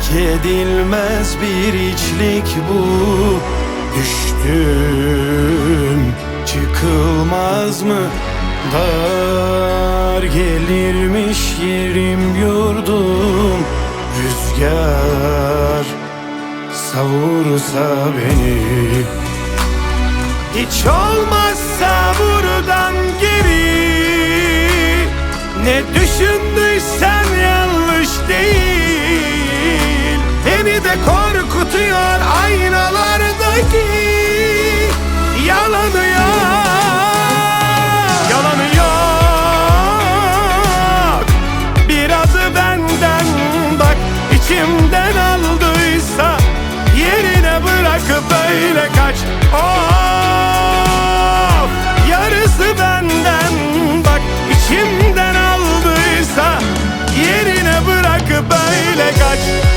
terk edilmez bir içlik bu. Düştüm, çıkılmaz mı? Dar gelirmiş yerim yurdum. Rüzgar savursa beni, hiç olmazsa buradan geri. Ne düşündüysen yanlış değil. Beni de korkutuyor aynalardaki yalanı yok. Yalanı yok. Birazı benden bak, içimden aldıysa yerine bırakıp öyle kaç. Of, yarısı benden bak, içimden aldıysa yerine bırakıp öyle kaç.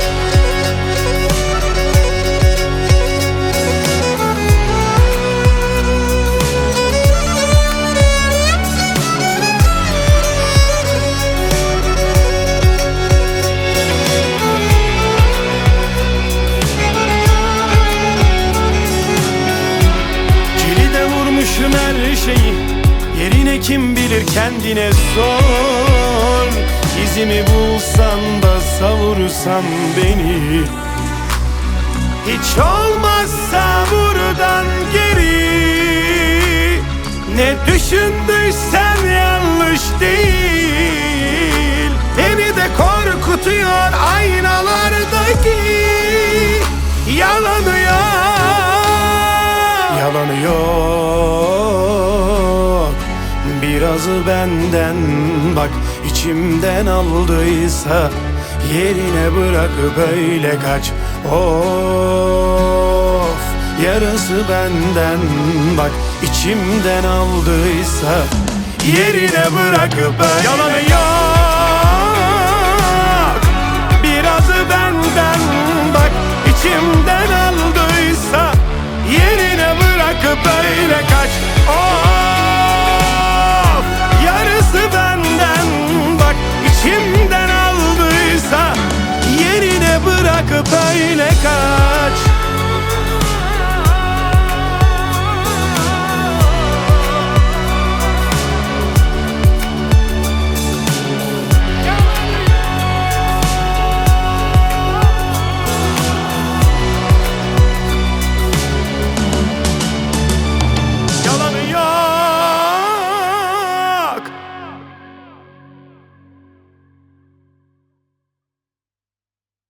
Her şeyi yerine kim bilir kendine sor. İzimi bulsan da savursan beni, hiç olmazsa buradan geri. Ne düşündüysen yanlış değil. Beni de korkutuyor aynalardaki yalanı yok. Yalanı yok. Birazı benden bak, içimden aldıysa yerine bırakıp öyle kaç. Of, yarısı benden bak, içimden aldıysa yerine bırakıp öyle. Yalanı yok. Birazı benden bak, içimden aldıysa yerine bırakıp öyle kaç. Of, yarısı benden bak, içimden aldıysa yerine bırakıp öyle kaç.